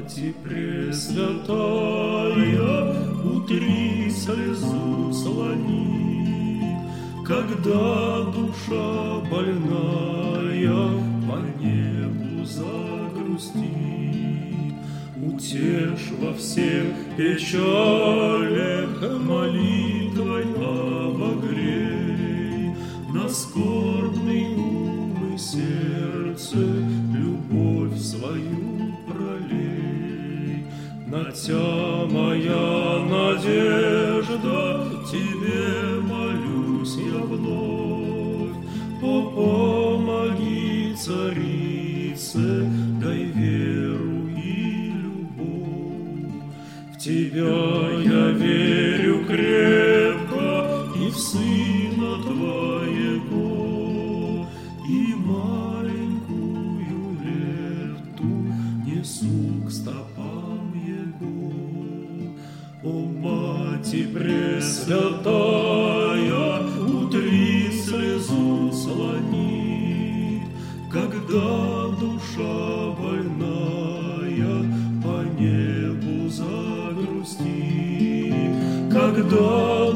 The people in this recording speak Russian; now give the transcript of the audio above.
Мати Пресвятая, утри слезу слони, когда душа больная по небу загрустит. Утешь во всех печалях, молитвой обогрей, на скорбный ум и сердце любовь свою пролей. На Тя моя надежда, Тебе молюсь я вновь. Помоги, Царице, дай веру и любовь. В Тебя я верю крепко, и в Сына Твоего, и маленькую лепту несу к стопам Его. О, Мати Пресвятая, утри слезу слони, когда душа больная по небу загрустит, когда